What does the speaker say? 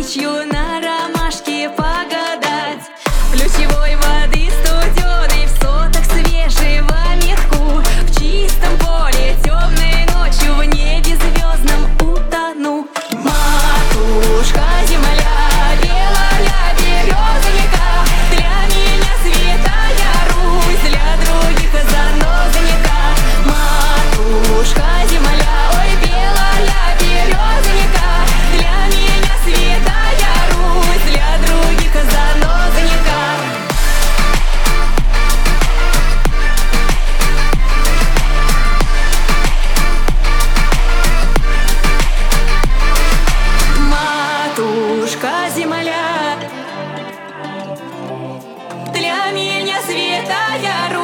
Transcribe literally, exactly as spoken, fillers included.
ночью на ромашке погадать. Ключевой воды студеной, в сотах свежего метку. В чистом поле темной ночью, в небе звездном утону. Матушка земля, белая березовика, для меня святая Русь, для других занозаника. Матушка земля, ой, белая березовика, для меня святая Русь, для других занозаника. Матушка земля, для меня святая Русь.